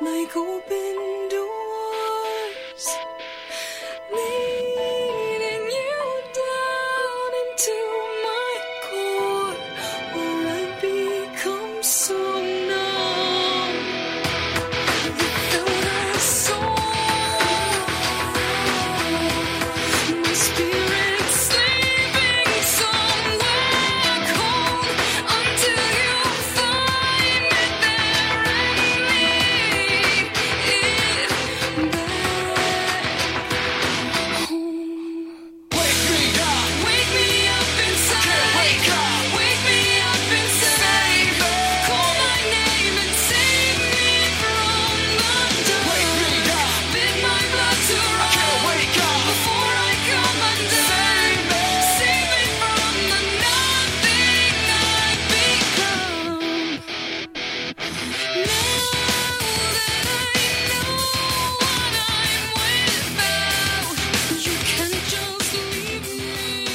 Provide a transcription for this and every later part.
like open doors, leading you down into my core, where I become so numb without a soul. My spirit sleeping somewhere cold until you find it there and lead it back home. Wake me up inside. Wake me up inside. Call my name and save me from the dark. Bid my blood to run before I come undone. Save me from the nothing I've become. Now that I know what I'm without, you can't just leave me.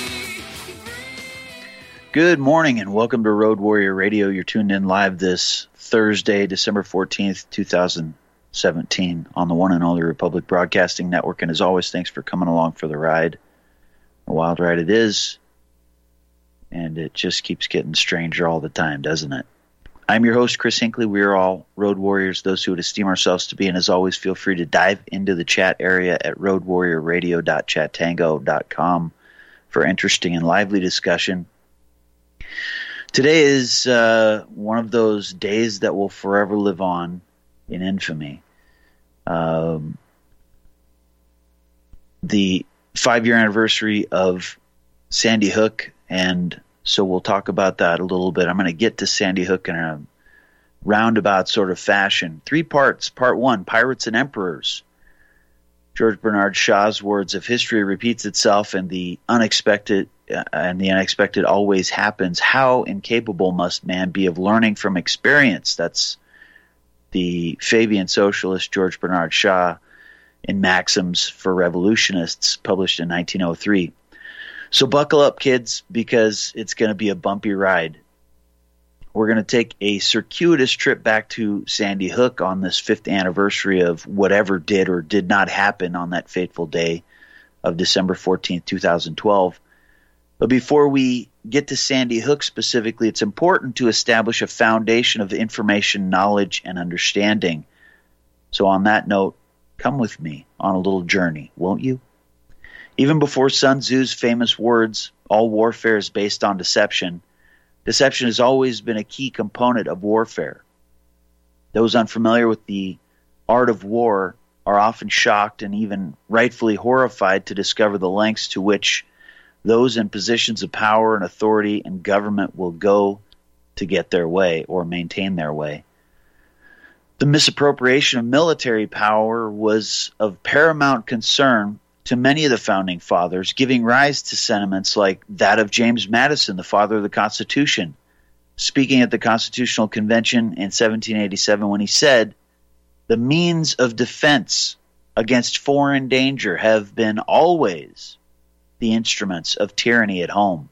Good morning and welcome to Road Warrior Radio. You're tuned in live this Thursday, December 14th, 2017 on the one and only Republic Broadcasting Network. And as always, thanks for coming along for the ride. A wild ride it is. And it just keeps getting stranger all the time, doesn't it? I'm your host, Chris Hinckley. We are all Road Warriors, those who would esteem ourselves to be. And as always, feel free to dive into the chat area at roadwarriorradio.chattango.com for interesting and lively discussion. Today is one of those days that will forever live on in infamy. The 5-year anniversary of Sandy Hook, and so we'll talk about that a little bit. I'm going to get to Sandy Hook in a roundabout sort of fashion. 3 parts. Part 1, Pirates and Emperors. George Bernard Shaw's words of history repeats itself, and the unexpected always happens. How incapable must man be of learning from experience? That's the Fabian socialist George Bernard Shaw in Maxims for Revolutionists, published in 1903. So buckle up, kids, because it's going to be a bumpy ride. We're going to take a circuitous trip back to Sandy Hook on this 5th anniversary of whatever did or did not happen on that fateful day of December 14th, 2012. But before we get to Sandy Hook specifically, it's important to establish a foundation of information, knowledge, and understanding. So on that note, come with me on a little journey, won't you? Even before Sun Tzu's famous words, all warfare is based on deception, deception has always been a key component of warfare. Those unfamiliar with the art of war are often shocked and even rightfully horrified to discover the lengths to which those in positions of power and authority and government will go to get their way or maintain their way. The misappropriation of military power was of paramount concern to many of the Founding Fathers, giving rise to sentiments like that of James Madison, the father of the Constitution, speaking at the Constitutional Convention in 1787 when he said, "The means of defense against foreign danger have been always the instruments of tyranny at home."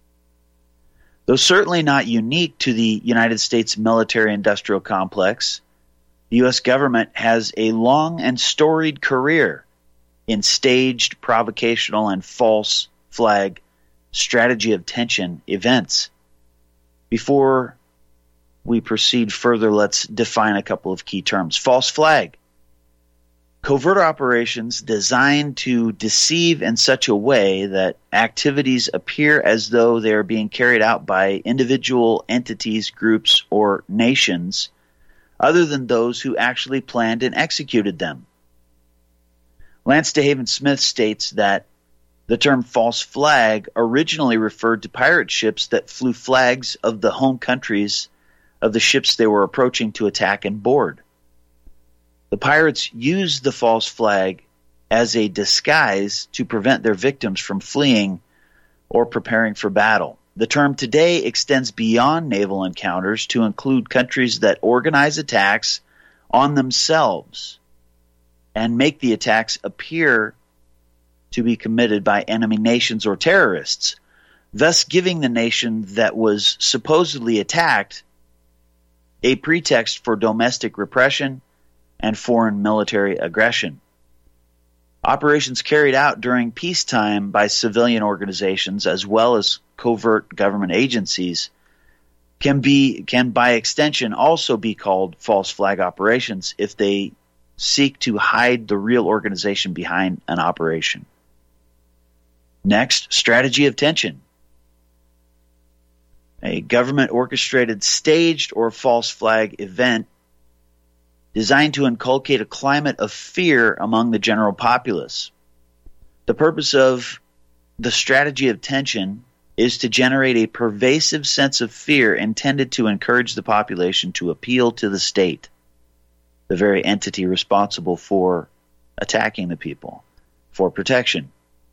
Though certainly not unique to the United States military-industrial complex, the U.S. government has a long and storied career in staged, provocational, and false flag strategy of tension events. Before we proceed further, let's define a couple of key terms. False flag. Covert operations designed to deceive in such a way that activities appear as though they are being carried out by individual entities, groups, or nations other than those who actually planned and executed them. Lance DeHaven Smith states that the term false flag originally referred to pirate ships that flew flags of the home countries of the ships they were approaching to attack and board. The pirates used the false flag as a disguise to prevent their victims from fleeing or preparing for battle. The term today extends beyond naval encounters to include countries that organize attacks on themselves and make the attacks appear to be committed by enemy nations or terrorists, thus giving the nation that was supposedly attacked a pretext for domestic repression and foreign military aggression. Operations carried out during peacetime by civilian organizations as well as covert government agencies can by extension also be called false flag operations if they seek to hide the real organization behind an operation. Next, strategy of tension. A government-orchestrated staged or false flag event designed to inculcate a climate of fear among the general populace. The purpose of the strategy of tension is to generate a pervasive sense of fear intended to encourage the population to appeal to the state, the very entity responsible for attacking the people, for protection.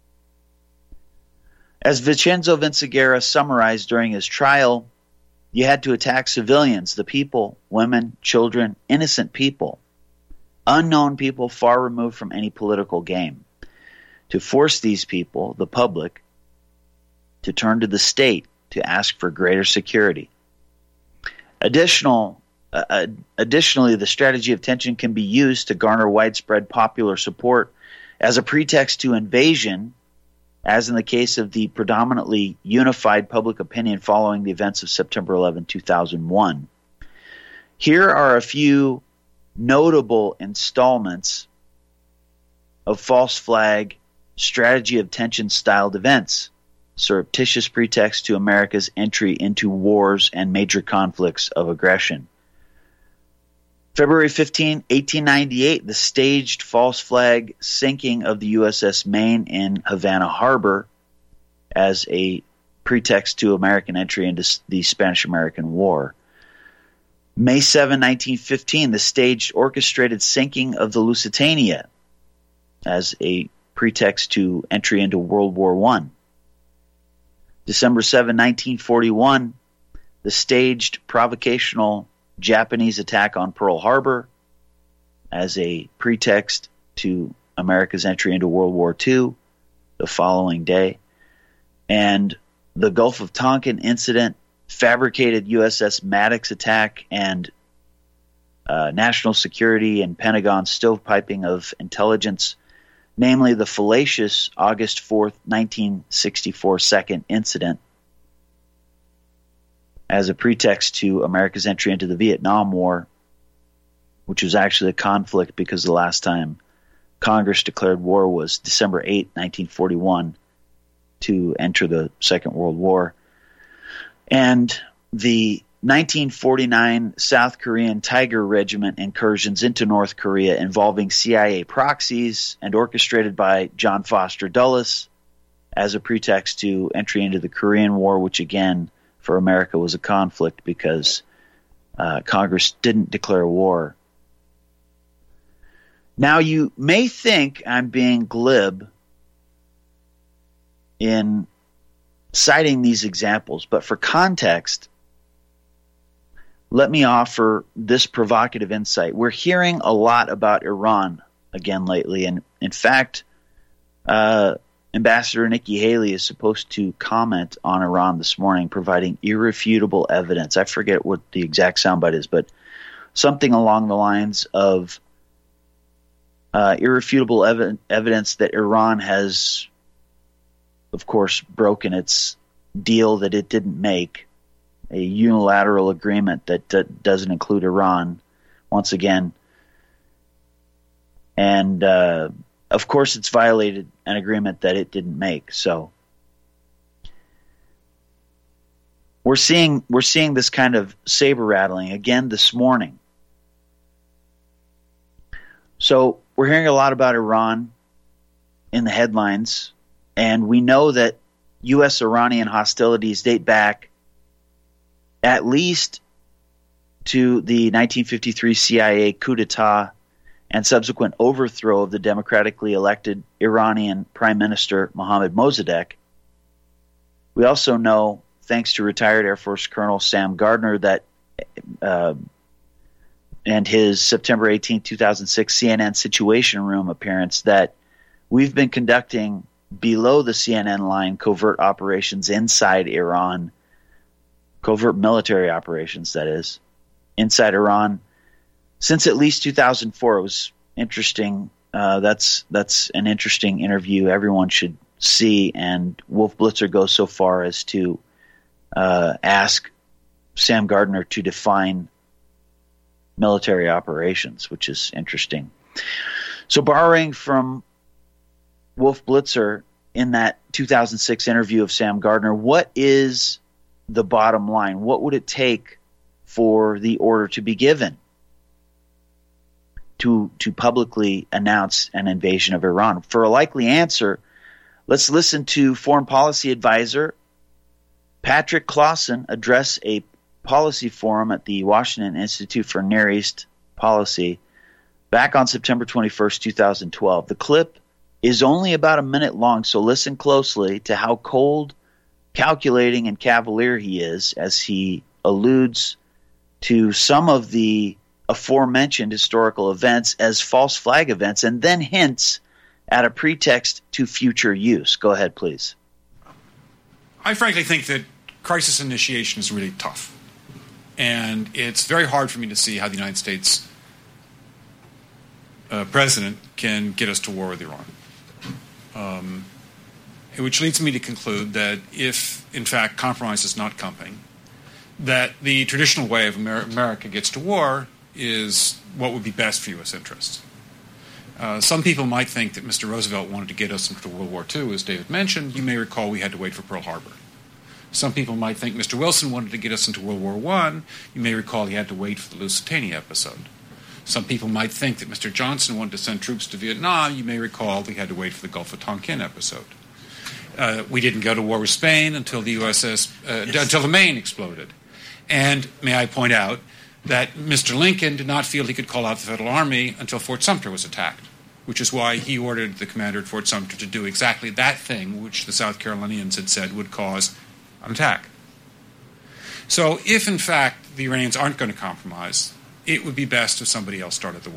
As Vincenzo Vinciguerra summarized during his trial, you had to attack civilians, the people, women, children, innocent people, unknown people far removed from any political game, to force these people, the public, to turn to the state to ask for greater security. Additionally, the strategy of tension can be used to garner widespread popular support as a pretext to invasion, as in the case of the predominantly unified public opinion following the events of September 11, 2001. Here are a few notable installments of false flag strategy of tension styled events, surreptitious pretext to America's entry into wars and major conflicts of aggression. February 15, 1898, the staged false flag sinking of the USS Maine in Havana Harbor as a pretext to American entry into the Spanish-American War. May 7, 1915, the staged orchestrated sinking of the Lusitania as a pretext to entry into World War I. December 7, 1941, the staged provocational Japanese attack on Pearl Harbor as a pretext to America's entry into World War II the following day. And the Gulf of Tonkin incident, fabricated USS Maddox attack, and national security and Pentagon stovepiping of intelligence, namely the fallacious August 4th, 1964 second incident, as a pretext to America's entry into the Vietnam War, which was actually a conflict because the last time Congress declared war was December 8, 1941, to enter the Second World War. And the 1949 South Korean Tiger Regiment incursions into North Korea involving CIA proxies and orchestrated by John Foster Dulles as a pretext to entry into the Korean War, which again, for America, was a conflict because Congress didn't declare war. Now, you may think I'm being glib in citing these examples, but for context, let me offer this provocative insight. We're hearing a lot about Iran again lately, and in fact, Ambassador Nikki Haley is supposed to comment on Iran this morning, providing irrefutable evidence. I forget what the exact soundbite is, but something along the lines of irrefutable evidence that Iran has, of course, broken its deal that it didn't make, a unilateral agreement that doesn't include Iran, once again. And of course, it's violated an agreement that it didn't make. So we're seeing this kind of saber rattling again this morning. So we're hearing a lot about Iran in the headlines, and we know that U.S.-Iranian hostilities date back at least to the 1953 CIA coup d'etat and subsequent overthrow of the democratically elected Iranian Prime Minister Mohammad Mossadegh. We also know, thanks to retired Air Force Colonel Sam Gardner, that and his September 18, 2006 CNN Situation Room appearance, that we've been conducting below the CNN line covert operations inside Iran, covert military operations, that is, inside Iran, since at least 2004. It was interesting. That's an interesting interview everyone should see. And Wolf Blitzer goes so far as to ask Sam Gardner to define military operations, which is interesting. So borrowing from Wolf Blitzer in that 2006 interview of Sam Gardner, what is the bottom line? What would it take for the order to be given to publicly announce an invasion of Iran? For a likely answer, let's listen to Foreign Policy Advisor Patrick Clausen address a policy forum at the Washington Institute for Near East Policy back on September 21st, 2012. The clip is only about a minute long, so listen closely to how cold, calculating, and cavalier he is as he alludes to some of the aforementioned historical events as false flag events and then hints at a pretext to future use. Go ahead, please. I frankly think that crisis initiation is really tough. And it's very hard for me to see how the United States president can get us to war with Iran. Which leads me to conclude that if, in fact, compromise is not coming, that the traditional way of America gets to war is what would be best for U.S. interests. Some people might think that Mr. Roosevelt wanted to get us into World War II, as David mentioned. You may recall we had to wait for Pearl Harbor. Some people might think Mr. Wilson wanted to get us into World War I. You may recall he had to wait for the Lusitania episode. Some people might think that Mr. Johnson wanted to send troops to Vietnam. You may recall we had to wait for the Gulf of Tonkin episode. We didn't go to war with Spain until the until the Maine exploded. And may I point out that Mr. Lincoln did not feel he could call out the Federal Army until Fort Sumter was attacked, which is why he ordered the commander at Fort Sumter to do exactly that thing which the South Carolinians had said would cause an attack. So if, in fact, the Iranians aren't going to compromise, it would be best if somebody else started the war.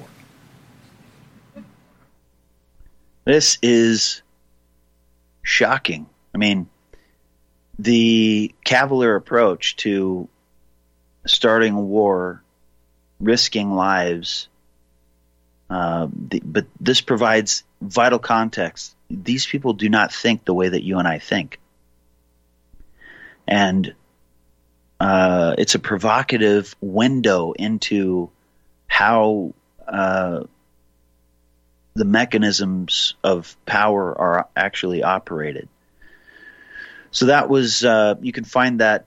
This is shocking. I mean, the cavalier approach to starting a war, risking lives, but this provides vital context. These people do not think the way that you and I think. And it's a provocative window into how the mechanisms of power are actually operated. So that was, you can find that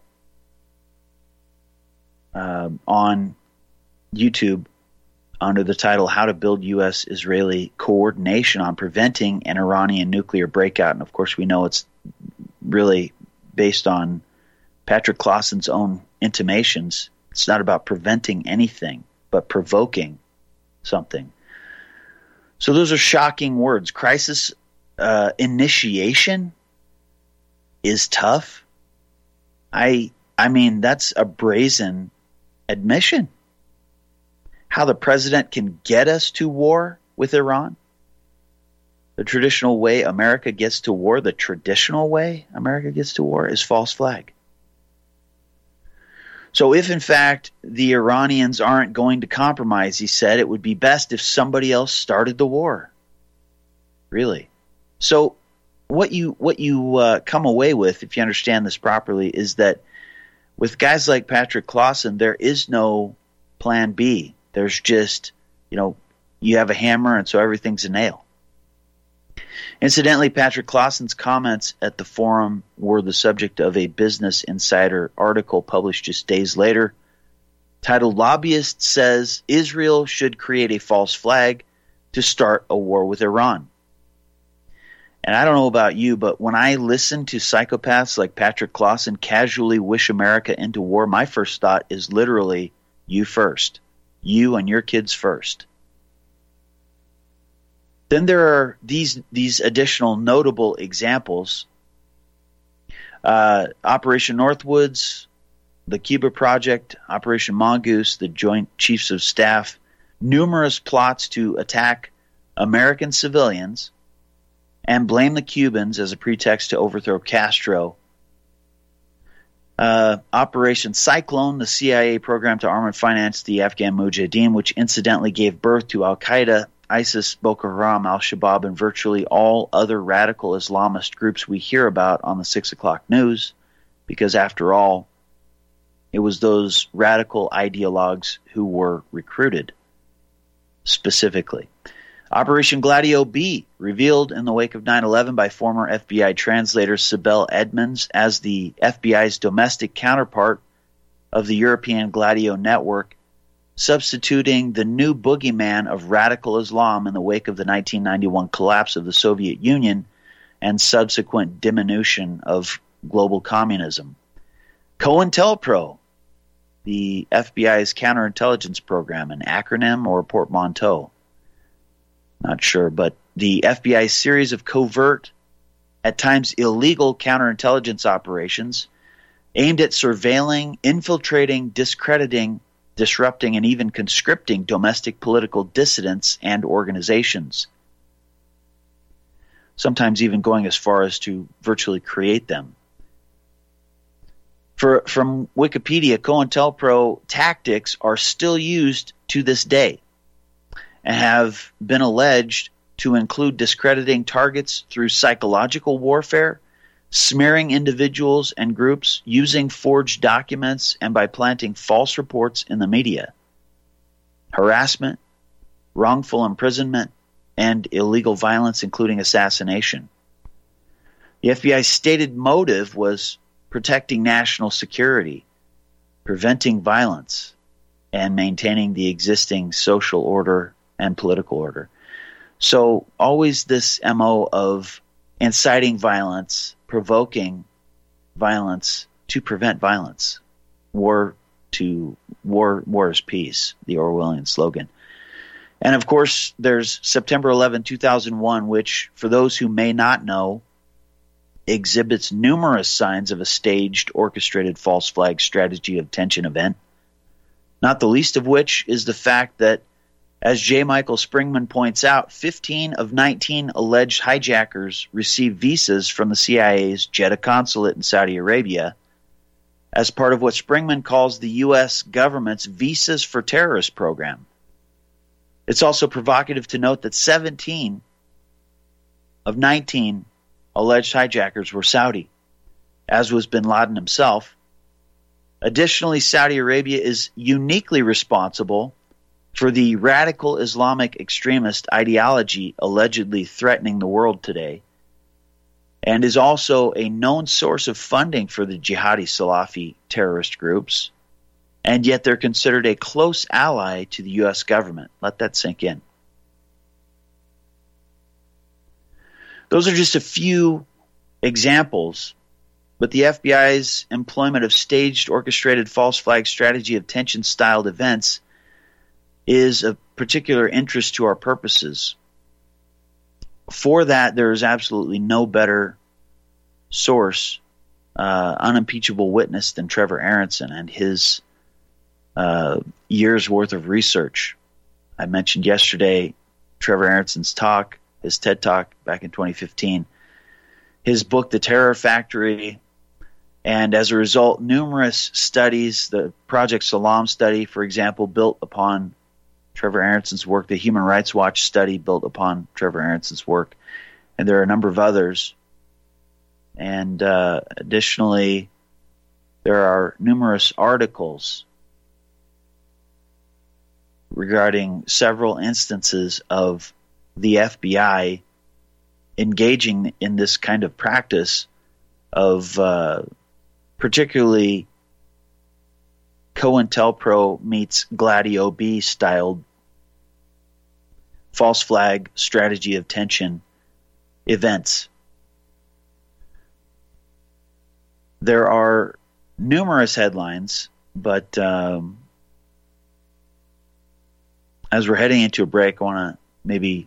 on YouTube under the title How to Build U.S.-Israeli Coordination on Preventing an Iranian Nuclear Breakout. And of course we know it's really based on Patrick Clausen's own intimations. It's not about preventing anything, but provoking something. So those are shocking words. Crisis initiation is tough. I mean, that's a brazen admission. How the president can get us to war with Iran? The traditional way America gets to war, the traditional way America gets to war is false flag. So if, in fact, the Iranians aren't going to compromise, he said, it would be best if somebody else started the war. Really. So what you come away with, if you understand this properly, is that with guys like Patrick Clausen, there is no plan B. There's just, you have a hammer and so everything's a nail. Incidentally, Patrick Clausen's comments at the forum were the subject of a Business Insider article published just days later, titled "Lobbyist Says Israel Should Create a False Flag to Start a War with Iran." And I don't know about you, but when I listen to psychopaths like Patrick Clausen casually wish America into war, my first thought is literally, you first. You and your kids first. Then there are these additional notable examples. Operation Northwoods, the Cuba Project, Operation Mongoose, the Joint Chiefs of Staff, numerous plots to attack American civilians and blame the Cubans as a pretext to overthrow Castro. Operation Cyclone, the CIA program to arm and finance the Afghan Mujahideen, which incidentally gave birth to Al-Qaeda, ISIS, Boko Haram, Al-Shabaab, and virtually all other radical Islamist groups we hear about on the 6 o'clock news, because after all, it was those radical ideologues who were recruited specifically. Operation Gladio B, revealed in the wake of 9/11 by former FBI translator Sibel Edmonds as the FBI's domestic counterpart of the European Gladio network, substituting the new boogeyman of radical Islam in the wake of the 1991 collapse of the Soviet Union and subsequent diminution of global communism. COINTELPRO, the FBI's counterintelligence program, an acronym or a portmanteau. Not sure, but the FBI's series of covert, at times illegal counterintelligence operations aimed at surveilling, infiltrating, discrediting, disrupting, and even conscripting domestic political dissidents and organizations. Sometimes even going as far as to virtually create them. From Wikipedia, COINTELPRO tactics are still used to this day and have been alleged to include discrediting targets through psychological warfare, smearing individuals and groups, using forged documents, and by planting false reports in the media, harassment, wrongful imprisonment, and illegal violence, including assassination. The FBI's stated motive was protecting national security, preventing violence, and maintaining the existing social order and political order. So always this MO of inciting violence, provoking violence to prevent violence. War is peace, the Orwellian slogan. And of course, there's September 11, 2001, which, for those who may not know, exhibits numerous signs of a staged, orchestrated false flag strategy of tension event, not the least of which is the fact that, as J. Michael Springman points out, 15 of 19 alleged hijackers received visas from the CIA's Jeddah consulate in Saudi Arabia as part of what Springman calls the U.S. government's Visas for Terrorists program. It's also provocative to note that 17 of 19 alleged hijackers were Saudi, as was bin Laden himself. Additionally, Saudi Arabia is uniquely responsible for the radical Islamic extremist ideology allegedly threatening the world today, and is also a known source of funding for the jihadi Salafi terrorist groups, and yet they're considered a close ally to the U.S. government. Let that sink in. Those are just a few examples, but the FBI's employment of staged, orchestrated false flag strategy of tension-styled events is of particular interest to our purposes. For that, there is absolutely no better source, unimpeachable witness than Trevor Aaronson and his years' worth of research. I mentioned yesterday Trevor Aaronson's talk, his TED Talk back in 2015, his book, The Terror Factory, and as a result, numerous studies, the Project Salam study, for example, built upon Trevor Aaronson's work, the Human Rights Watch study built upon Trevor Aaronson's work, and there are a number of others. And additionally, there are numerous articles regarding several instances of the FBI engaging in this kind of practice of particularly COINTELPRO meets Gladio B styled false flag strategy of tension events. There are numerous headlines, but as we're heading into a break, I want to maybe,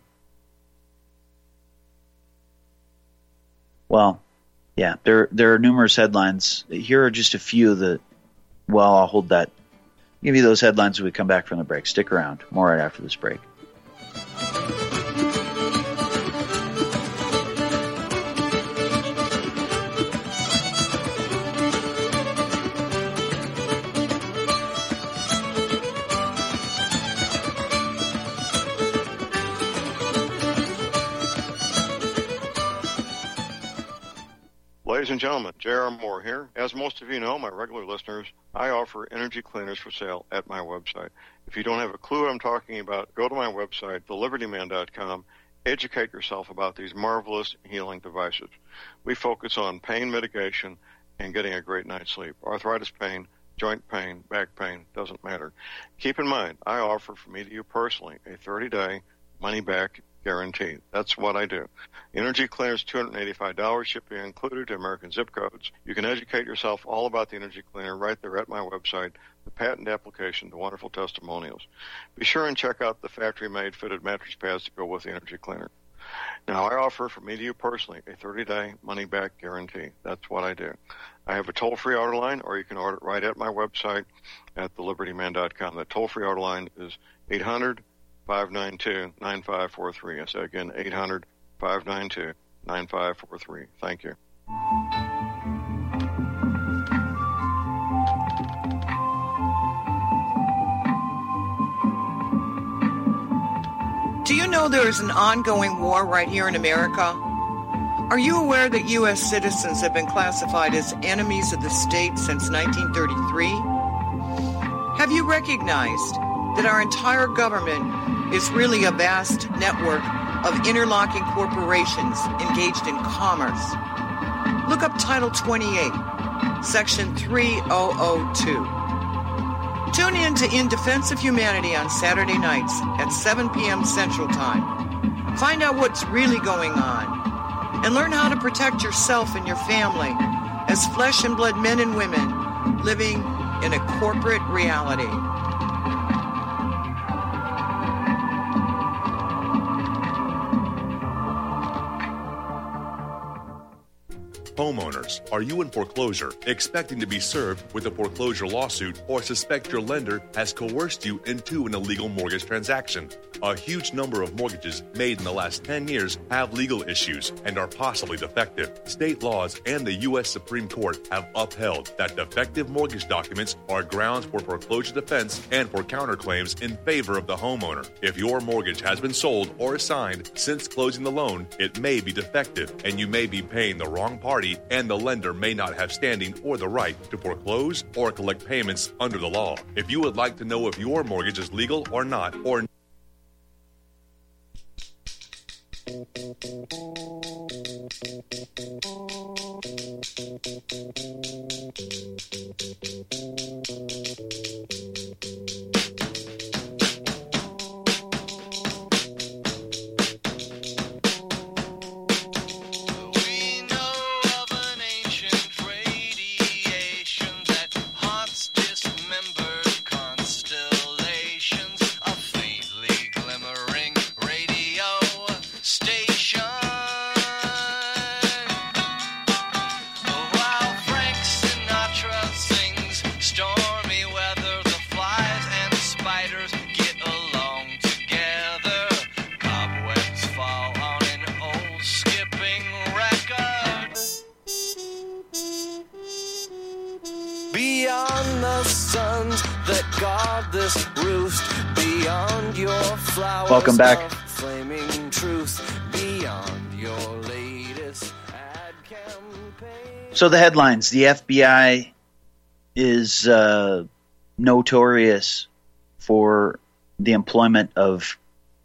there are numerous headlines. Here are just a few of the, I'll hold that. I'll give you those headlines when we come back from the break. Stick around. More right after this break. Ladies and gentlemen, J.R. Moore here. As most of you know, my regular listeners, I offer energy cleaners for sale at my website. If you don't have a clue what I'm talking about, go to my website, thelibertyman.com, educate yourself about these marvelous healing devices. We focus on pain mitigation and getting a great night's sleep. Arthritis pain, joint pain, back pain, doesn't matter. Keep in mind, I offer from me to you personally a 30-day money-back guarantee. That's what I do. Energy cleaners, $285, shipping included to American zip codes. You can educate yourself all about the energy cleaner right there at my website, the patent application, the wonderful testimonials. Be sure and check out the factory-made fitted mattress pads to go with the energy cleaner. Now, I offer from me to you personally a 30-day money-back guarantee. That's what I do. I have a toll-free order line, or you can order it right at my website at thelibertyman.com. The toll-free order line is 800-592-9543. I say again, 800-592-9543. Thank you. Do you know there is an ongoing war right here in America? Are you aware that U.S. citizens have been classified as enemies of the state since 1933? Have you recognized that our entire government is really a vast network of interlocking corporations engaged in commerce? Look up Title 28, Section 3002. Tune in to In Defense of Humanity on Saturday nights at 7 p.m. Central Time. Find out what's really going on and learn how to protect yourself and your family as flesh and blood men and women living in a corporate reality. Homeowners, are you in foreclosure, expecting to be served with a foreclosure lawsuit, or suspect your lender has coerced you into an illegal mortgage transaction? A huge number of mortgages made in the last 10 years have legal issues and are possibly defective. State laws and the U.S. Supreme Court have upheld that defective mortgage documents are grounds for foreclosure defense and for counterclaims in favor of the homeowner. If your mortgage has been sold or assigned since closing the loan, it may be defective and you may be paying the wrong party, and the lender may not have standing or the right to foreclose or collect payments under the law. If you would like to know if your mortgage is legal or not, or beyond the suns that guard this roost, beyond your flowers. Welcome back. Flaming truth, beyond your latest ad campaign. So the headlines: the FBI is notorious for the employment of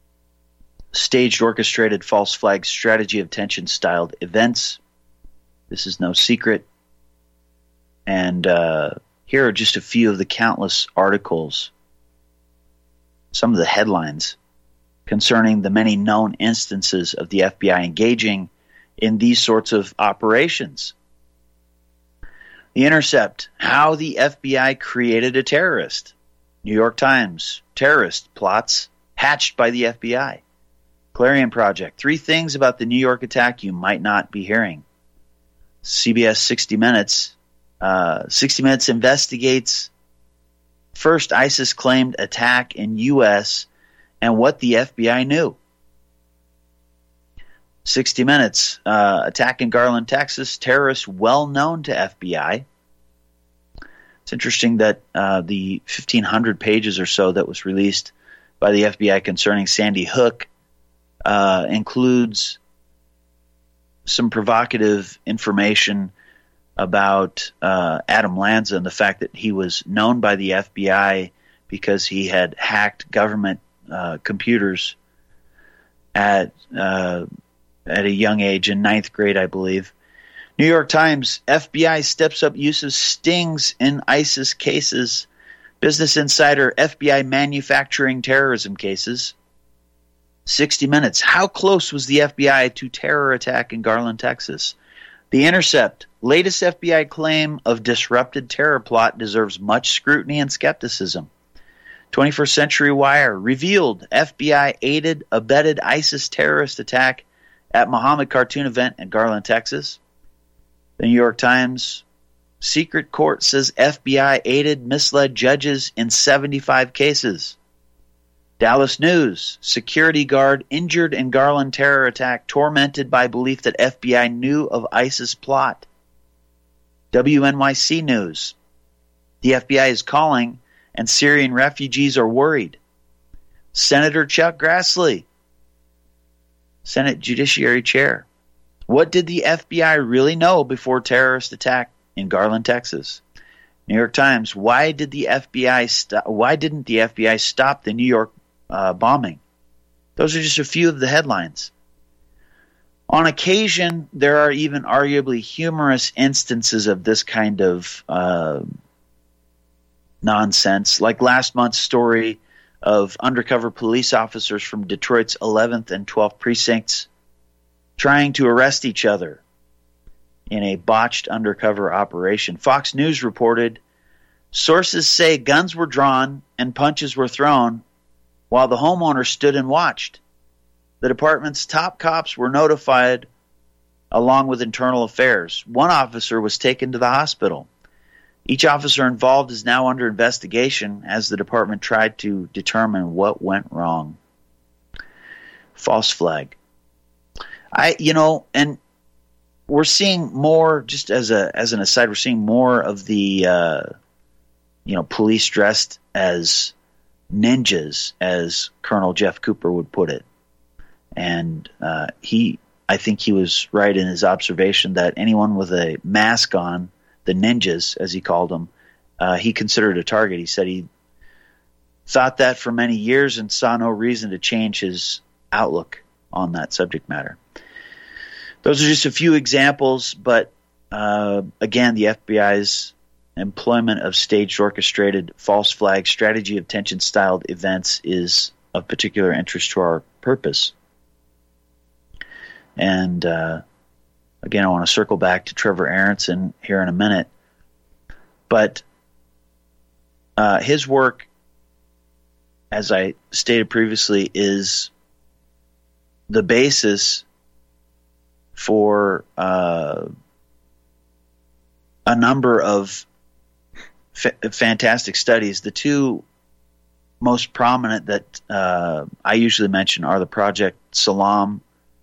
staged, orchestrated, false flag strategy of tension-styled events. This is no secret. And here are just a few of the countless articles, some of the headlines concerning the many known instances of the FBI engaging in these sorts of operations. The Intercept, how the FBI created a terrorist. New York Times, terrorist plots hatched by the FBI. Clarion Project, 3 things about the New York attack you might not be hearing. CBS 60 Minutes, 60 Minutes investigates first ISIS claimed attack in U.S. and what the FBI knew. 60 Minutes, attack in Garland, Texas, terrorists well known to FBI. It's interesting that the 1,500 pages or so that was released by the FBI concerning Sandy Hook includes some provocative information about Adam Lanza and the fact that he was known by the FBI because he had hacked government computers at a young age, in 9th grade, I believe. New York Times, FBI steps up use of stings in ISIS cases. Business Insider, FBI manufacturing terrorism cases. 60 Minutes, how close was the FBI to terror attack in Garland, Texas? The Intercept, latest FBI claim of disrupted terror plot deserves much scrutiny and skepticism. 21st Century Wire, revealed FBI aided, abetted ISIS terrorist attack at Muhammad cartoon event in Garland, Texas. The New York Times, secret court says FBI aided, misled judges in 75 cases. Dallas News, security guard injured in Garland terror attack, tormented by belief that FBI knew of ISIS plot. WNYC News, the FBI is calling and Syrian refugees are worried. Senator Chuck Grassley, Senate Judiciary Chair. What did the FBI really know before terrorist attack in Garland, Texas? New York Times, why didn't the FBI stop the New York bombing? Those are just a few of the headlines. On occasion, there are even arguably humorous instances of this kind of nonsense, like last month's story of undercover police officers from Detroit's 11th and 12th precincts trying to arrest each other in a botched undercover operation. Fox News reported, sources say guns were drawn and punches were thrown while the homeowner stood and watched. The department's top cops were notified along with internal affairs. One officer was taken to the hospital. Each officer involved is now under investigation as the department tried to determine what went wrong. False flag. And we're seeing more, just as an aside, we're seeing more of the police dressed as ninjas, as Colonel Jeff Cooper would put it. And I think he was right in his observation that anyone with a mask on, the ninjas, as he called them, he considered a target. He said he thought that for many years and saw no reason to change his outlook on that subject matter. Those are just a few examples, but again, the FBI's employment of staged, orchestrated, false flag strategy of tension-styled events is of particular interest to our purpose. And again, I want to circle back to Trevor Aronson here in a minute. But his work, as I stated previously, is the basis for a number of fantastic studies. The two most prominent that I usually mention are the Project Salam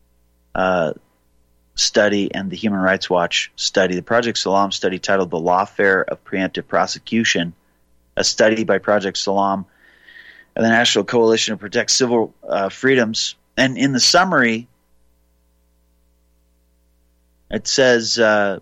study and the Human Rights Watch study. The Project Salam study, titled The Lawfare of Preemptive Prosecution, a study by Project Salam and the National Coalition to Protect Civil Freedoms. And in the summary, it says the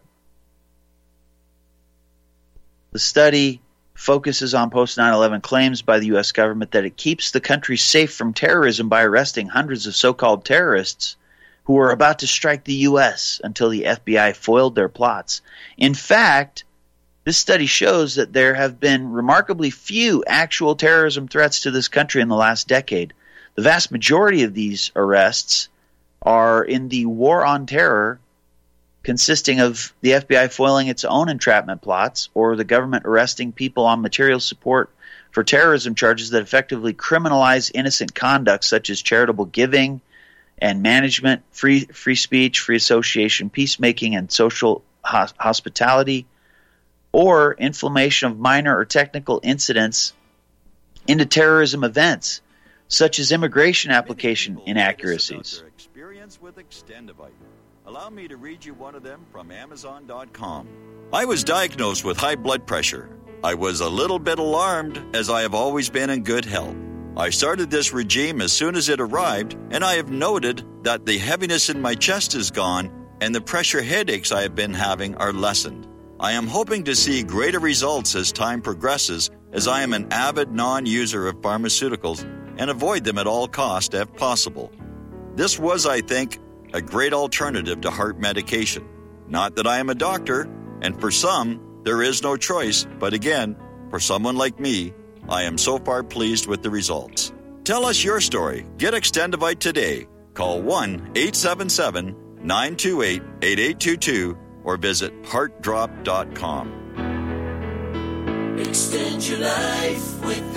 study focuses on post 9/11 claims by the U.S. government that it keeps the country safe from terrorism by arresting hundreds of so-called terrorists who were about to strike the U.S. until the FBI foiled their plots. In fact, this study shows that there have been remarkably few actual terrorism threats to this country in the last decade. The vast majority of these arrests are in the war on terror, consisting of the FBI foiling its own entrapment plots or the government arresting people on material support for terrorism charges that effectively criminalize innocent conduct such as charitable giving and management, free speech, free association, peacemaking, and social hospitality, or inflammation of minor or technical incidents into terrorism events, such as immigration application inaccuracies. Experience with Extendivite. Allow me to read you one of them from Amazon.com. I was diagnosed with high blood pressure. I was a little bit alarmed, as I have always been in good health. I started this regime as soon as it arrived, and I have noted that the heaviness in my chest is gone and the pressure headaches I have been having are lessened. I am hoping to see greater results as time progresses, as I am an avid non-user of pharmaceuticals and avoid them at all costs if possible. This was, I think, a great alternative to heart medication. Not that I am a doctor, and for some, there is no choice, but again, for someone like me, I am so far pleased with the results. Tell us your story. Get Extendivite today. Call 1-877-928-8822 or visit heartdrop.com. Extend your life with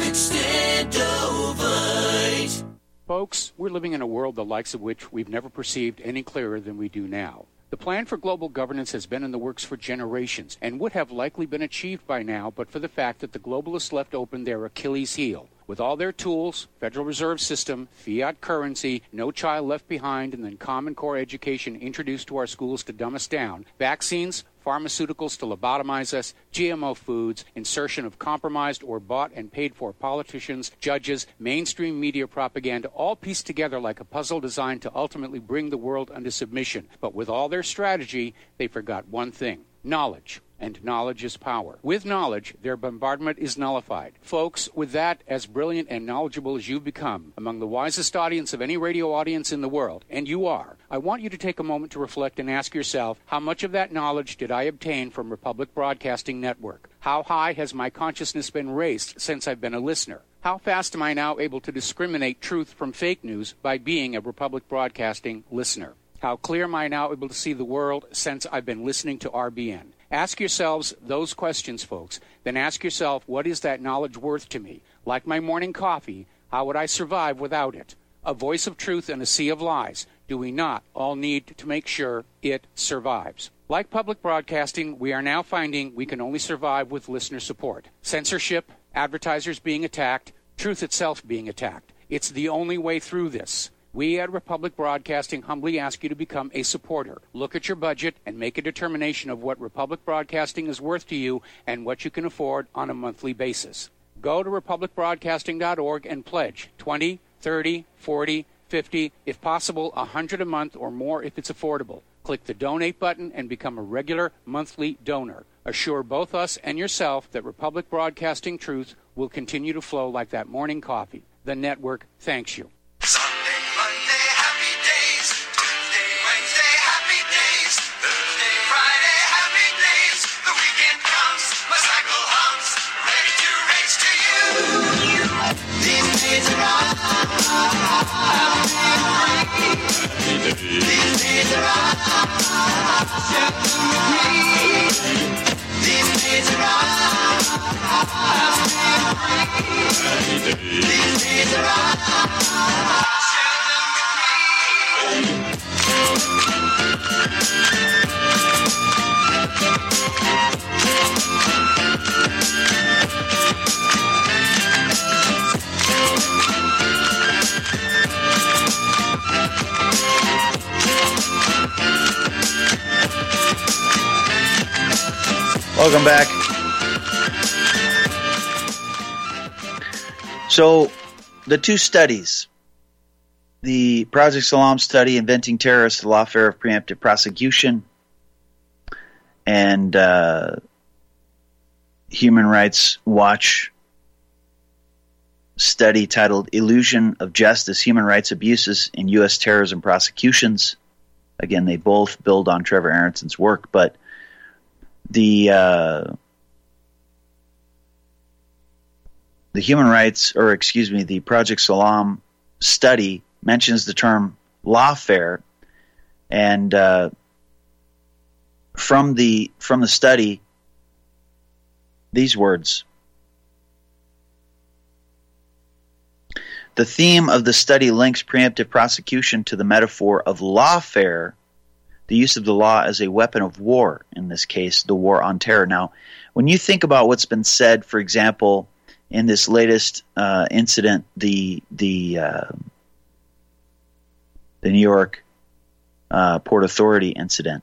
Extendovite. Folks, we're living in a world the likes of which we've never perceived any clearer than we do now. The plan for global governance has been in the works for generations and would have likely been achieved by now but for the fact that the globalists left open their Achilles heel. With all their tools, Federal Reserve System, fiat currency, no child left behind, and then Common Core education introduced to our schools to dumb us down, vaccines, pharmaceuticals to lobotomize us, GMO foods, insertion of compromised or bought and paid for politicians, judges, mainstream media propaganda, all pieced together like a puzzle designed to ultimately bring the world under submission. But with all their strategy, they forgot one thing: knowledge. And knowledge is power. With knowledge, their bombardment is nullified. Folks, with that, as brilliant and knowledgeable as you've become, among the wisest audience of any radio audience in the world, and you are, I want you to take a moment to reflect and ask yourself, how much of that knowledge did I obtain from Republic Broadcasting Network? How high has my consciousness been raised since I've been a listener? How fast am I now able to discriminate truth from fake news by being a Republic Broadcasting listener? How clear am I now able to see the world since I've been listening to RBN? Ask yourselves those questions, folks. Then ask yourself, what is that knowledge worth to me? Like my morning coffee, how would I survive without it? A voice of truth in a sea of lies. Do we not all need to make sure it survives? Like public broadcasting, we are now finding we can only survive with listener support. Censorship, advertisers being attacked, truth itself being attacked. It's the only way through this. We at Republic Broadcasting humbly ask you to become a supporter. Look at your budget and make a determination of what Republic Broadcasting is worth to you and what you can afford on a monthly basis. Go to republicbroadcasting.org and pledge $20, $30, $40, $50, if possible, $100 a month or more if it's affordable. Click the donate button and become a regular monthly donor. Assure both us and yourself that Republic Broadcasting truth will continue to flow like that morning coffee. The network thanks you. Welcome back. So, the two studies, the Project Salam study, Inventing Terrorists, the Lawfare of Preemptive Prosecution, and Human Rights Watch study titled Illusion of Justice, Human Rights Abuses in U.S. Terrorism Prosecutions. Again, they both build on Trevor Aronson's work, but the human rights, or excuse me, the Project Salam study mentions the term lawfare, and from the study, these words: the theme of the study links preemptive prosecution to the metaphor of lawfare, the use of the law as a weapon of war, in this case, the war on terror. Now, when you think about what's been said, for example, in this latest incident, the New York Port Authority incident,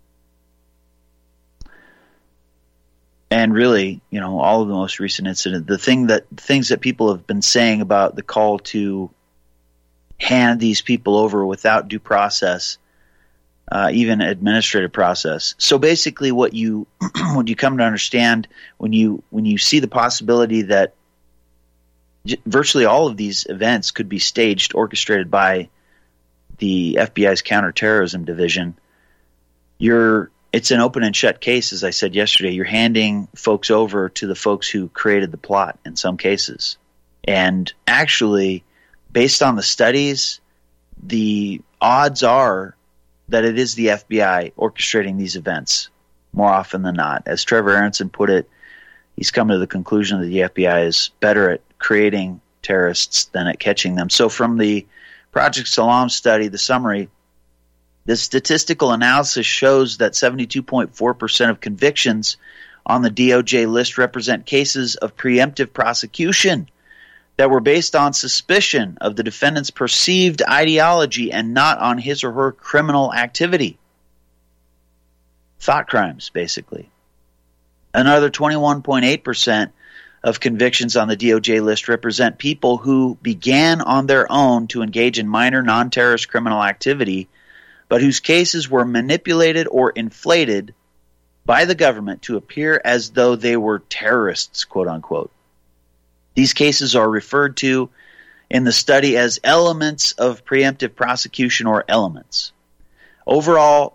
and really, you know, all of the most recent incident, things that people have been saying about the call to hand these people over without due process even administrative process. So basically, what you come to understand when you see the possibility that virtually all of these events could be staged, orchestrated by the FBI's counterterrorism division, it's an open and shut case, as I said yesterday. You're handing folks over to the folks who created the plot in some cases. And actually, based on the studies, the odds are that it is the FBI orchestrating these events more often than not. As Trevor Aronson put it, he's come to the conclusion that the FBI is better at creating terrorists than at catching them. So from the Project Salam study, the summary, the statistical analysis shows that 72.4% of convictions on the DOJ list represent cases of preemptive prosecution that were based on suspicion of the defendant's perceived ideology and not on his or her criminal activity. Thought crimes, basically. Another 21.8% of convictions on the DOJ list represent people who began on their own to engage in minor non-terrorist criminal activity, but whose cases were manipulated or inflated by the government to appear as though they were terrorists, quote unquote. These cases are referred to in the study as elements of preemptive prosecution or elements. Overall,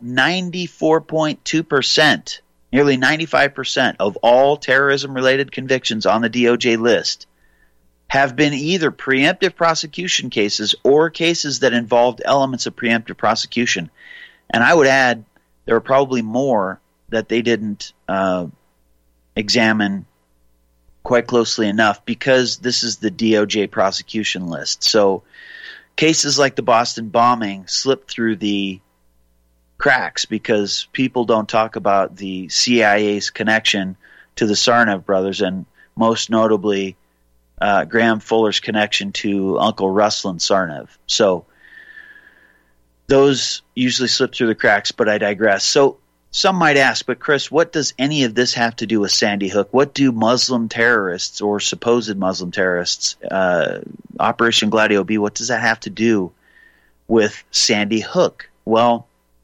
94.2%, nearly 95% of all terrorism-related convictions on the DOJ list have been either preemptive prosecution cases or cases that involved elements of preemptive prosecution. And I would add there are probably more that they didn't examine quite closely enough because this is the DOJ prosecution list. So cases like the Boston bombing slipped through the cracks because people don't talk about the CIA's connection to the Tsarnaev brothers, and most notably Graham Fuller's connection to Uncle Ruslan Tsarnaev. So those usually slip through the cracks, but I digress. So some might ask, but Chris, what does any of this have to do with Sandy Hook? What do Muslim terrorists or supposed Muslim terrorists, Operation Gladio B, what does that have to do with Sandy Hook? Well,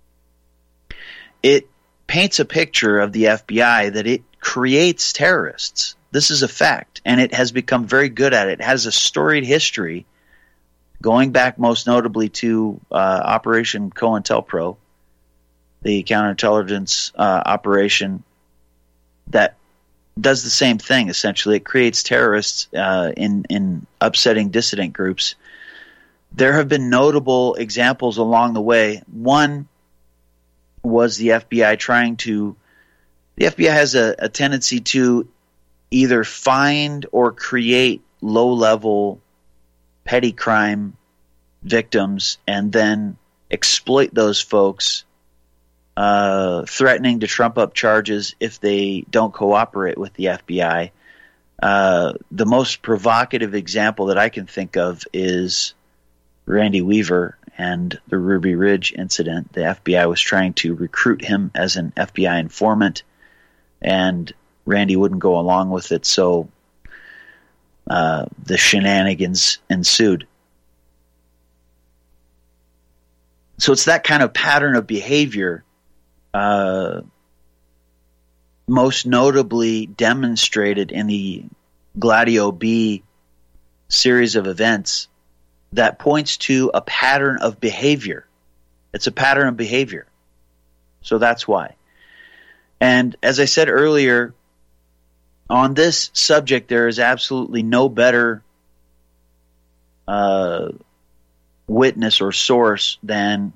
it paints a picture of the FBI that it creates terrorists. This is a fact, and it has become very good at it. It has a storied history going back most notably to Operation COINTELPRO, the counterintelligence operation that does the same thing, essentially. It creates terrorists in upsetting dissident groups. There have been notable examples along the way. One was the FBI the FBI has a tendency to either find or create low-level petty crime victims and then exploit those folks, threatening to trump up charges if they don't cooperate with the FBI. The most provocative example that I can think of is Randy Weaver and the Ruby Ridge incident. The FBI was trying to recruit him as an FBI informant, and Randy wouldn't go along with it, so the shenanigans ensued. So it's that kind of pattern of behavior, most notably demonstrated in the Gladio B series of events, that points to a pattern of behavior. It's a pattern of behavior. So that's why. And as I said earlier, on this subject, there is absolutely no better witness or source than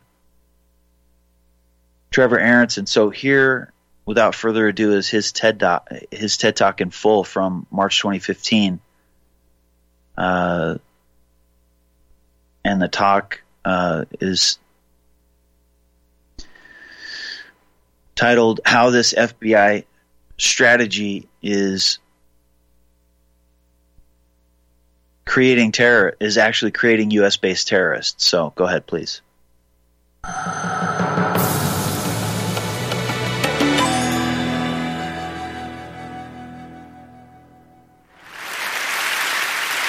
Trevor Aronson. So here, without further ado, is his TED Talk in full from March 2015. And the talk is titled "How This FBI Strategy is Creating Terror is Actually Creating U.S.-Based Terrorists." So go ahead, please.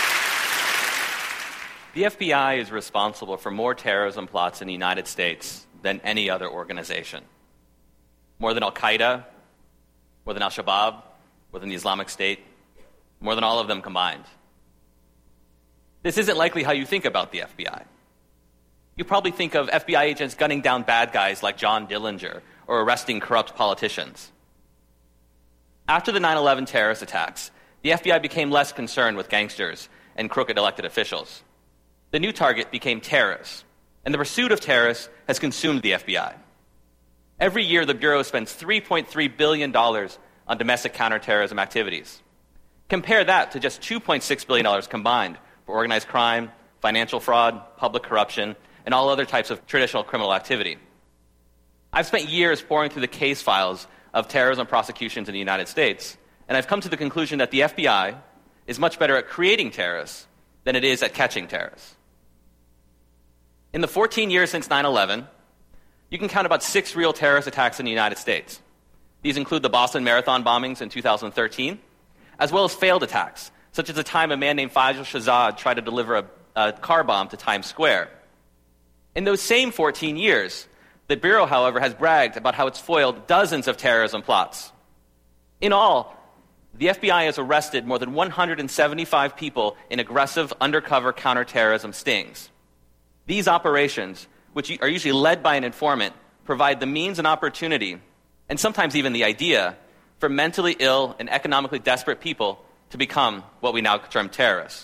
The FBI is responsible for more terrorism plots in the United States than any other organization. More than Al-Qaeda, more than Al-Shabaab, more than the Islamic State, more than all of them combined. This isn't likely how you think about the FBI. You probably think of FBI agents gunning down bad guys like John Dillinger or arresting corrupt politicians. After the 9/11 terrorist attacks, the FBI became less concerned with gangsters and crooked elected officials. The new target became terrorists, and the pursuit of terrorists has consumed the FBI. Every year, the Bureau spends $3.3 billion on domestic counterterrorism activities. Compare that to just $2.6 billion combined for organized crime, financial fraud, public corruption, and all other types of traditional criminal activity. I've spent years poring through the case files of terrorism prosecutions in the United States, and I've come to the conclusion that the FBI is much better at creating terrorists than it is at catching terrorists. In the 14 years since 9/11, you can count about 6 real terrorist attacks in the United States. These include the Boston Marathon bombings in 2013, as well as failed attacks, such as the time a man named Faisal Shahzad tried to deliver a car bomb to Times Square. In those same 14 years, the Bureau, however, has bragged about how it's foiled dozens of terrorism plots. In all, the FBI has arrested more than 175 people in aggressive undercover counterterrorism stings. These operations, which are usually led by an informant, provide the means and opportunity, and sometimes even the idea, for mentally ill and economically desperate people to become what we now term terrorists.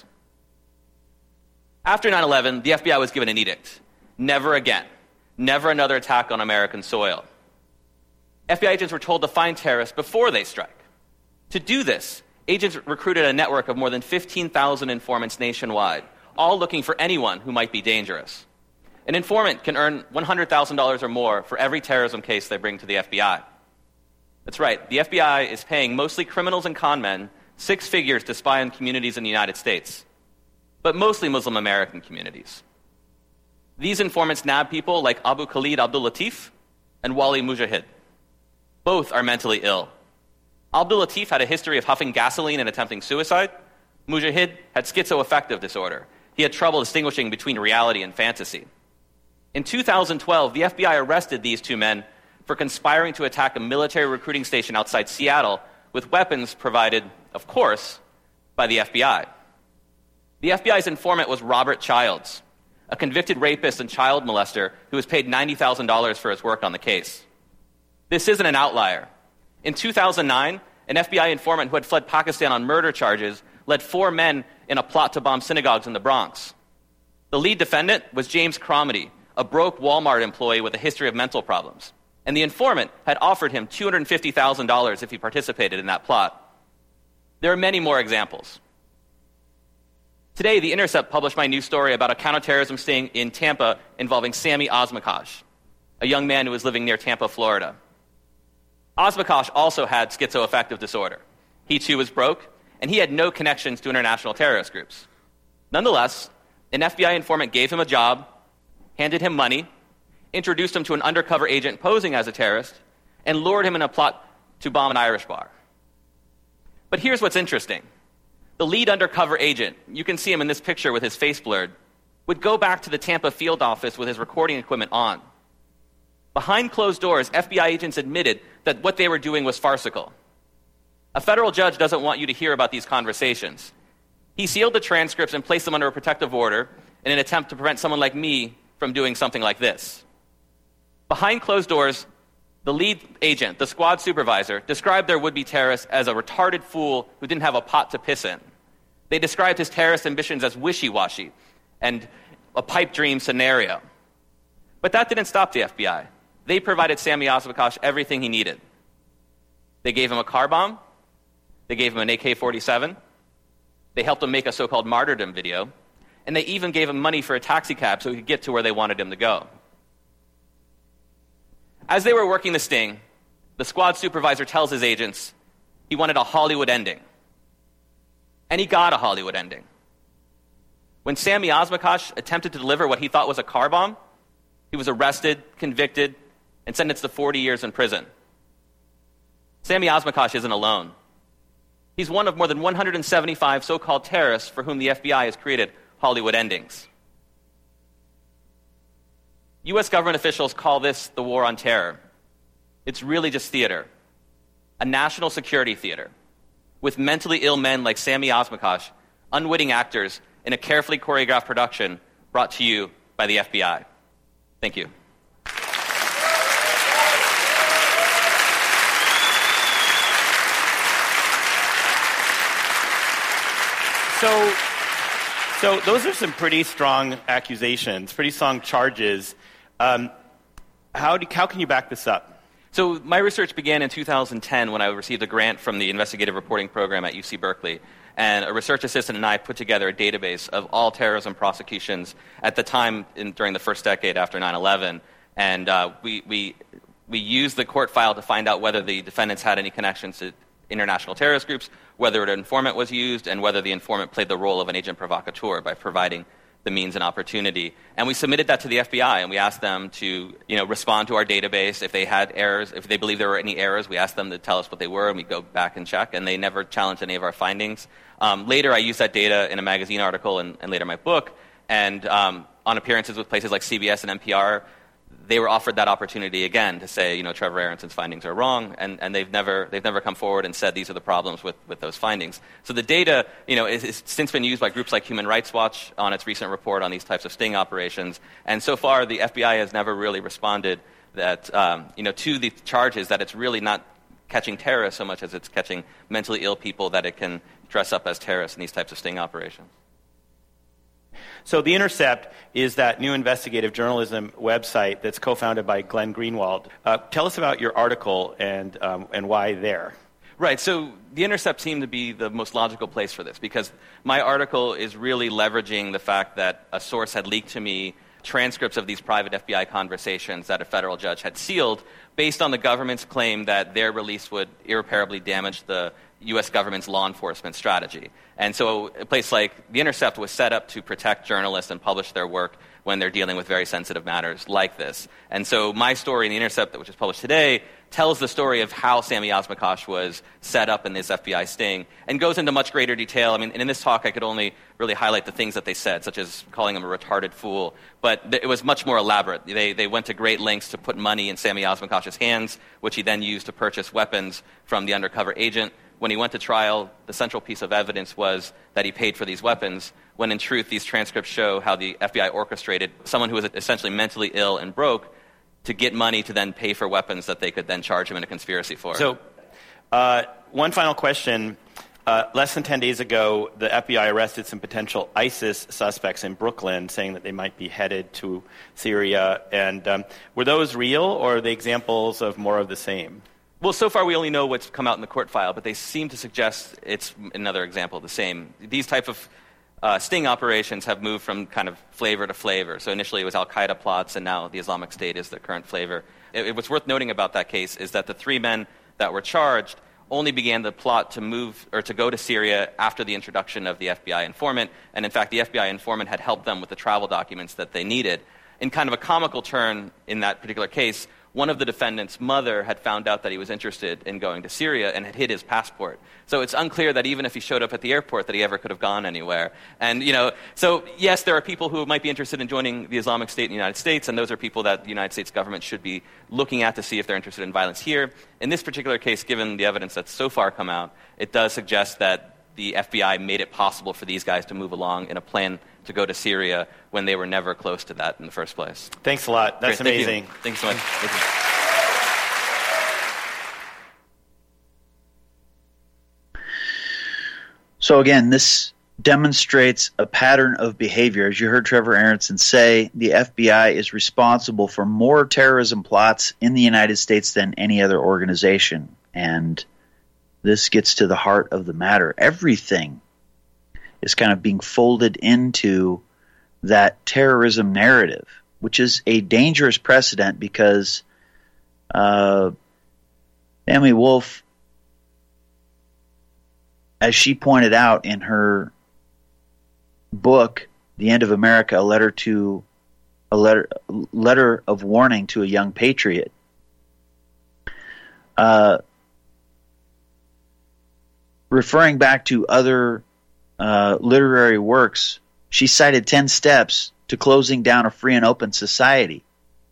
After 9/11, the FBI was given an edict. Never again. Never another attack on American soil. FBI agents were told to find terrorists before they strike. To do this, agents recruited a network of more than 15,000 informants nationwide, all looking for anyone who might be dangerous. An informant can earn $100,000 or more for every terrorism case they bring to the FBI. That's right, the FBI is paying mostly criminals and con men 6 figures to spy on communities in the United States, but mostly Muslim American communities. These informants nab people like Abu Khalid Abdul Latif and Wali Mujahid. Both are mentally ill. Abdul Latif had a history of huffing gasoline and attempting suicide. Mujahid had schizoaffective disorder. He had trouble distinguishing between reality and fantasy. In 2012, the FBI arrested these 2 men for conspiring to attack a military recruiting station outside Seattle with weapons provided, of course, by the FBI. The FBI's informant was Robert Childs, a convicted rapist and child molester who was paid $90,000 for his work on the case. This isn't an outlier. In 2009, an FBI informant who had fled Pakistan on murder charges led 4 men in a plot to bomb synagogues in the Bronx. The lead defendant was James Cromedy, a broke Walmart employee with a history of mental problems, and the informant had offered him $250,000 if he participated in that plot. There are many more examples. Today, The Intercept published my new story about a counterterrorism sting in Tampa involving Sami Osmakash, a young man who was living near Tampa, Florida. Osmakash also had schizoaffective disorder. He too was broke, and he had no connections to international terrorist groups. Nonetheless, an FBI informant gave him a job, handed him money, introduced him to an undercover agent posing as a terrorist, and lured him in a plot to bomb an Irish bar. But here's what's interesting. The lead undercover agent, you can see him in this picture with his face blurred, would go back to the Tampa field office with his recording equipment on. Behind closed doors, FBI agents admitted that what they were doing was farcical. A federal judge doesn't want you to hear about these conversations. He sealed the transcripts and placed them under a protective order in an attempt to prevent someone like me from doing something like this. Behind closed doors, the lead agent, the squad supervisor, described their would-be terrorist as a retarded fool who didn't have a pot to piss in. They described his terrorist ambitions as wishy-washy and a pipe dream scenario. But that didn't stop the FBI. They provided Sami Osmakash everything he needed. They gave him a car bomb. They gave him an AK-47. They helped him make a so-called martyrdom video. And they even gave him money for a taxi cab so he could get to where they wanted him to go. As they were working the sting, the squad supervisor tells his agents he wanted a Hollywood ending. And he got a Hollywood ending. When Sami Osmakash attempted to deliver what he thought was a car bomb, he was arrested, convicted, and sentenced to 40 years in prison. Sami Osmakash isn't alone. He's one of more than 175 so-called terrorists for whom the FBI has created Hollywood endings. U.S. government officials call this the war on terror. It's really just theater, a national security theater, with mentally ill men like Sami Osmakash, unwitting actors in a carefully choreographed production brought to you by the FBI. Thank you. So those are some pretty strong accusations, pretty strong charges. How can you back this up? So my research began in 2010 when I received a grant from the Investigative Reporting Program at UC Berkeley. And a research assistant and I put together a database of all terrorism prosecutions at the time during the first decade after 9/11. And we used the court file to find out whether the defendants had any connections to international terrorist groups, whether an informant was used, and whether the informant played the role of an agent provocateur by providing the means and opportunity. And we submitted that to the FBI, and we asked them to respond to our database. If they had errors, if they believed there were any errors, we asked them to tell us what they were, and we go back and check, and they never challenged any of our findings. Later, I used that data in a magazine article and later my book, and on appearances with places like CBS and NPR, they were offered that opportunity again to say, Trevor Aronson's findings are wrong, and they've never come forward and said these are the problems with those findings. So the data, is since been used by groups like Human Rights Watch on its recent report on these types of sting operations, and so far the FBI has never really responded that, to the charges that it's really not catching terrorists so much as it's catching mentally ill people that it can dress up as terrorists in these types of sting operations. So The Intercept is that new investigative journalism website that's co-founded by Glenn Greenwald. Tell us about your article and why there. Right, so The Intercept seemed to be the most logical place for this because my article is really leveraging the fact that a source had leaked to me transcripts of these private FBI conversations that a federal judge had sealed based on the government's claim that their release would irreparably damage the U.S. government's law enforcement strategy. And so a place like The Intercept was set up to protect journalists and publish their work when they're dealing with very sensitive matters like this. And so my story in The Intercept, which is published today, tells the story of how Sami Osmakash was set up in this FBI sting and goes into much greater detail. I mean, in this talk, I could only really highlight the things that they said, such as calling him a retarded fool. But it was much more elaborate. They went to great lengths to put money in Sami Osmakash's hands, which he then used to purchase weapons from the undercover agent. When he went to trial, the central piece of evidence was that he paid for these weapons, when in truth these transcripts show how the FBI orchestrated someone who was essentially mentally ill and broke to get money to then pay for weapons that they could then charge him in a conspiracy for. So one final question. Less than 10 days ago, the FBI arrested some potential ISIS suspects in Brooklyn, saying that they might be headed to Syria. And were those real, or are they examples of more of the same? Well, so far we only know what's come out in the court file, but they seem to suggest it's another example of the same. These type of sting operations have moved from kind of flavor to flavor. So initially it was al-Qaeda plots, and now the Islamic State is the current flavor. What's worth noting about that case is that the three men that were charged only began the plot to move or to go to Syria after the introduction of the FBI informant, and in fact the FBI informant had helped them with the travel documents that they needed. In kind of a comical turn in that particular case, one of the defendant's mother had found out that he was interested in going to Syria and had hid his passport. So it's unclear that even if he showed up at the airport that he ever could have gone anywhere. And, so yes, there are people who might be interested in joining the Islamic State in the United States, and those are people that the United States government should be looking at to see if they're interested in violence here. In this particular case, given the evidence that's so far come out, it does suggest that the FBI made it possible for these guys to move along in a plan to go to Syria when they were never close to that in the first place. Thanks a lot. That's Great. amazing. Thanks so much. Thank you. So again, this demonstrates a pattern of behavior. As you heard Trevor Aronson say, the FBI is responsible for more terrorism plots in the United States than any other organization. And this gets to the heart of the matter. Everything is kind of being folded into that terrorism narrative, which is a dangerous precedent because Naomi Wolf, as she pointed out in her book, The End of America, a letter of warning to a young patriot, referring back to other literary works, she cited 10 steps to closing down a free and open society.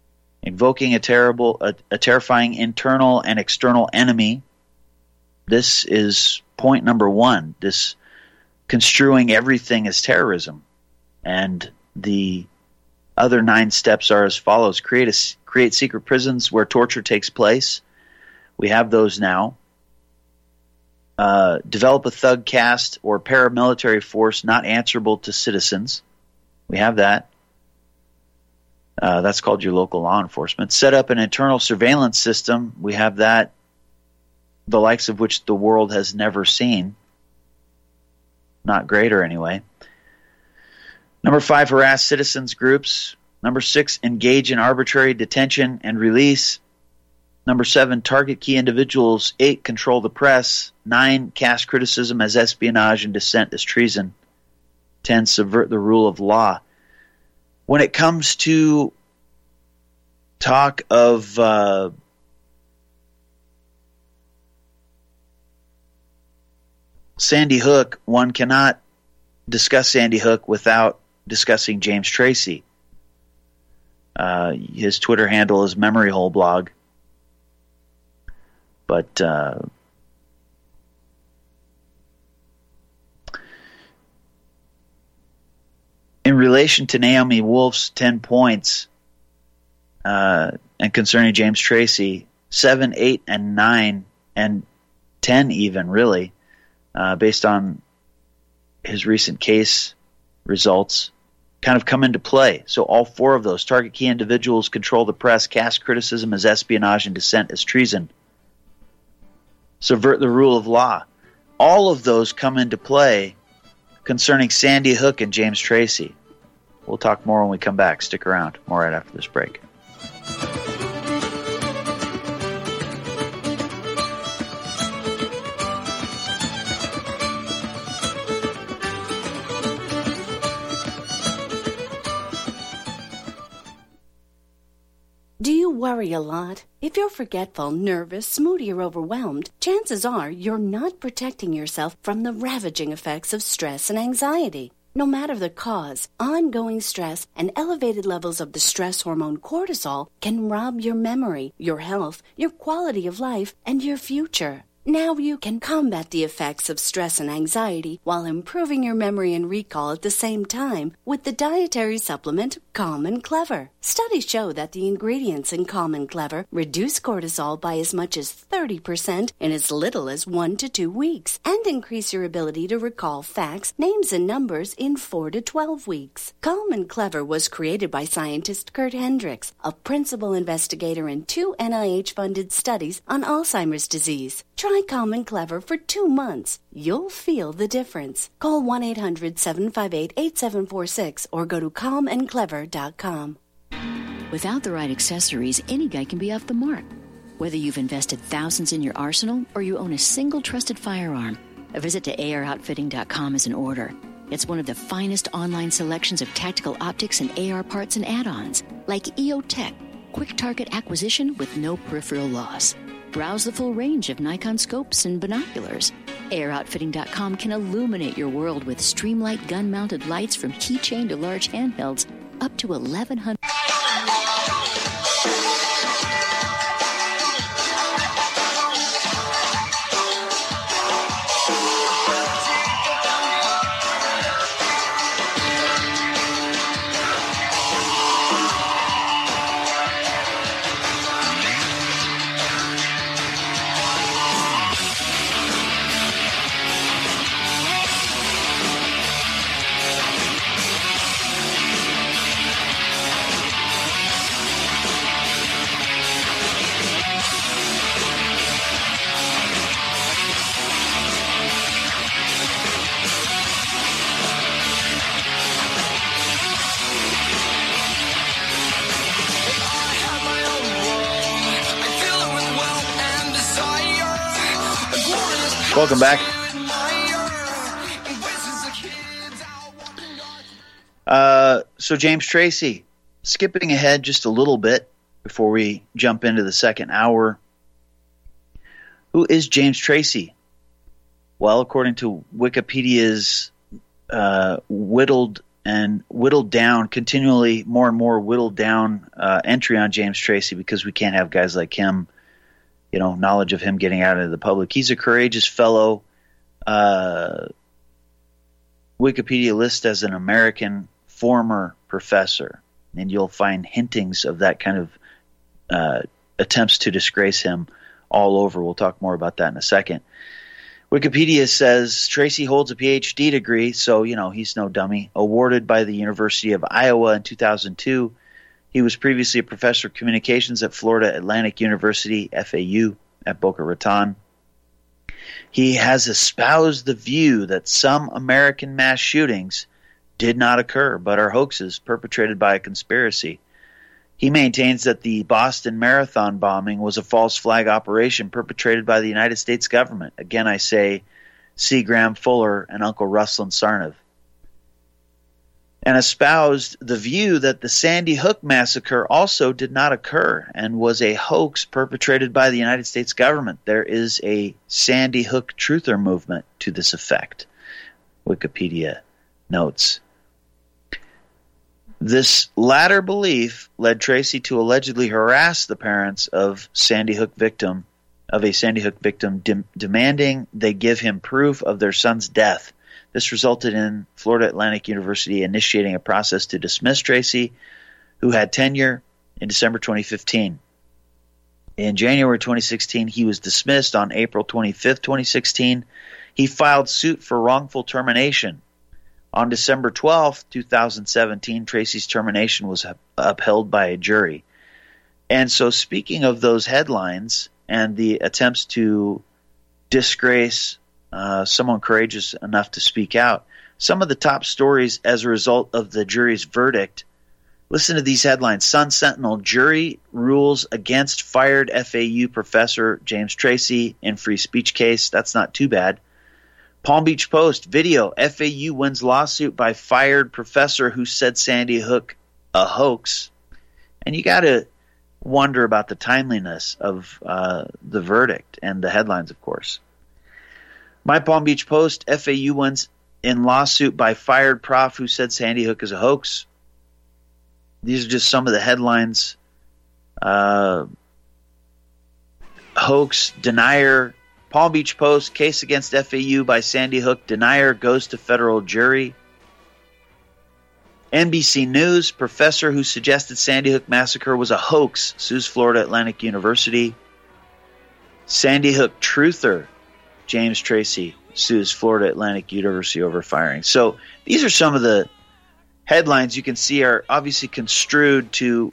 invoking a terrifying internal and external enemy. This is point number one. This construing everything as terrorism. And the other 9 steps are as follows. Create secret prisons where torture takes place. We have those now. Develop a thug caste or paramilitary force not answerable to citizens. We have that. That's called your local law enforcement. Set up an internal surveillance system. We have that, the likes of which the world has never seen. Not greater, anyway. Number 5, harass citizens groups. Number 6, engage in arbitrary detention and release. Number 7, target key individuals. 8, control the press. 9, cast criticism as espionage and dissent as treason. 10, subvert the rule of law. When it comes to talk of Sandy Hook, one cannot discuss Sandy Hook without discussing James Tracy. His Twitter handle is Memory Hole Blog. But in relation to Naomi Wolf's 10 points and concerning James Tracy, 7, 8, and 9, and 10 even, really, based on his recent case results, kind of come into play. So all 4 of those, target key individuals, control the press, cast criticism as espionage and dissent as treason, subvert the rule of law. All of those come into play concerning Sandy Hook and James Tracy. We'll talk more when we come back. Stick around. More right after this break. Do you worry a lot? If you're forgetful, nervous, moody, or overwhelmed, chances are you're not protecting yourself from the ravaging effects of stress and anxiety. No matter the cause, ongoing stress and elevated levels of the stress hormone cortisol can rob your memory, your health, your quality of life, and your future. Now you can combat the effects of stress and anxiety while improving your memory and recall at the same time with the dietary supplement Calm and Clever. Studies show that the ingredients in Calm and Clever reduce cortisol by as much as 30% in as little as 1 to 2 weeks and increase your ability to recall facts, names, and numbers in 4 to 12 weeks. Calm and Clever was created by scientist Kurt Hendricks, a principal investigator in 2 NIH-funded studies on Alzheimer's disease. Try Calm and Clever for 2 months. You'll feel the difference. Call 1-800-758-8746 or go to calmandclever.com. Without the right accessories, any guy can be off the mark. Whether you've invested thousands in your arsenal or you own a single trusted firearm, a visit to AROutfitting.com is in order. It's one of the finest online selections of tactical optics and AR parts and add-ons, like EOTech, quick target acquisition with no peripheral loss. Browse the full range of Nikon scopes and binoculars. AROutfitting.com can illuminate your world with Streamlight gun-mounted lights from keychain to large handhelds, up to 1,100. Welcome back. So James Tracy, skipping ahead just a little bit before we jump into the second hour. Who is James Tracy? Well, according to Wikipedia's whittled and whittled down, continually more and more whittled down entry on James Tracy, because we can't have guys like him, knowledge of him getting out into the public. He's a courageous fellow. Wikipedia lists as an American former professor, and you'll find hintings of that kind of attempts to disgrace him all over. We'll talk more about that in a second. Wikipedia says Tracy holds a PhD degree, so, he's no dummy. Awarded by the University of Iowa in 2002. He was previously a professor of communications at Florida Atlantic University, FAU, at Boca Raton. He has espoused the view that some American mass shootings did not occur, but are hoaxes perpetrated by a conspiracy. He maintains that the Boston Marathon bombing was a false flag operation perpetrated by the United States government. Again, I say, see Graham Fuller and Uncle Ruslan Sarnav. And espoused the view that the Sandy Hook massacre also did not occur and was a hoax perpetrated by the United States government. There is a Sandy Hook truther movement to this effect, Wikipedia notes. This latter belief led Tracy to allegedly harass the parents of a Sandy Hook victim, demanding they give him proof of their son's death. This resulted in Florida Atlantic University initiating a process to dismiss Tracy, who had tenure, in December 2015. In January 2016, he was dismissed. On April 25, 2016, he filed suit for wrongful termination. On December 12, 2017, Tracy's termination was upheld by a jury. And so, speaking of those headlines and the attempts to disgrace someone courageous enough to speak out, some of the top stories as a result of the jury's verdict. Listen to these headlines. Sun Sentinel: jury rules against fired FAU professor James Tracy in free speech case. That's not too bad. Palm Beach Post: video, FAU wins lawsuit by fired professor who said Sandy Hook a hoax. And you got to wonder about the timeliness of the verdict and the headlines, of course. My Palm Beach Post: FAU wins in lawsuit by fired prof who said Sandy Hook is a hoax. These are just some of the headlines. Hoax denier. Palm Beach Post: case against FAU by Sandy Hook denier goes to federal jury. NBC News: professor who suggested Sandy Hook massacre was a hoax sues Florida Atlantic University. Sandy Hook truther James Tracy sues Florida Atlantic University over firing. So these are some of the headlines you can see are obviously construed to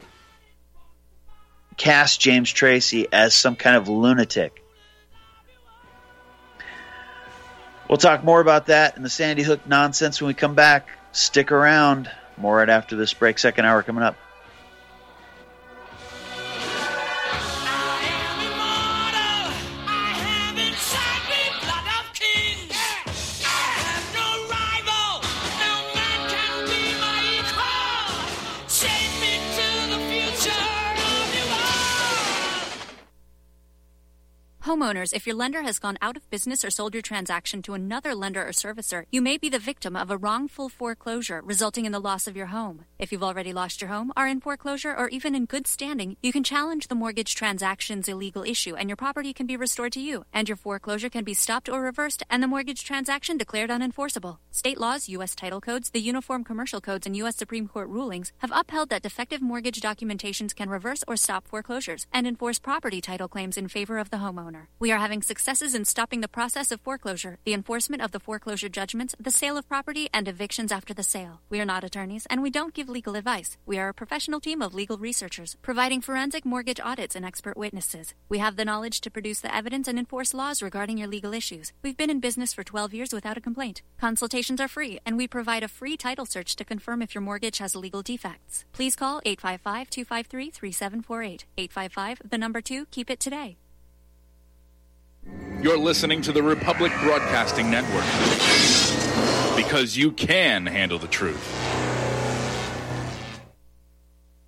cast James Tracy as some kind of lunatic. We'll talk more about that and the Sandy Hook nonsense when we come back. Stick around. More right after this break. Second hour coming up. Homeowners, if your lender has gone out of business or sold your transaction to another lender or servicer, you may be the victim of a wrongful foreclosure resulting in the loss of your home. If you've already lost your home, are in foreclosure, or even in good standing, you can challenge the mortgage transaction's illegal issue and your property can be restored to you, and your foreclosure can be stopped or reversed and the mortgage transaction declared unenforceable. State laws, U.S. title codes, the Uniform Commercial Codes, and U.S. Supreme Court rulings have upheld that defective mortgage documentations can reverse or stop foreclosures and enforce property title claims in favor of the homeowner. We are having successes in stopping the process of foreclosure, the enforcement of the foreclosure judgments, the sale of property, and evictions after the sale. We are not attorneys, and we don't give legal advice. We are a professional team of legal researchers, providing forensic mortgage audits and expert witnesses. We have the knowledge to produce the evidence and enforce laws regarding your legal issues. We've been in business for 12 years without a complaint. Consultations are free, and we provide a free title search to confirm if your mortgage has legal defects. Please call 855-253-3748. 855, 2, keep it today. You're listening to the Republic Broadcasting Network, because you can handle the truth.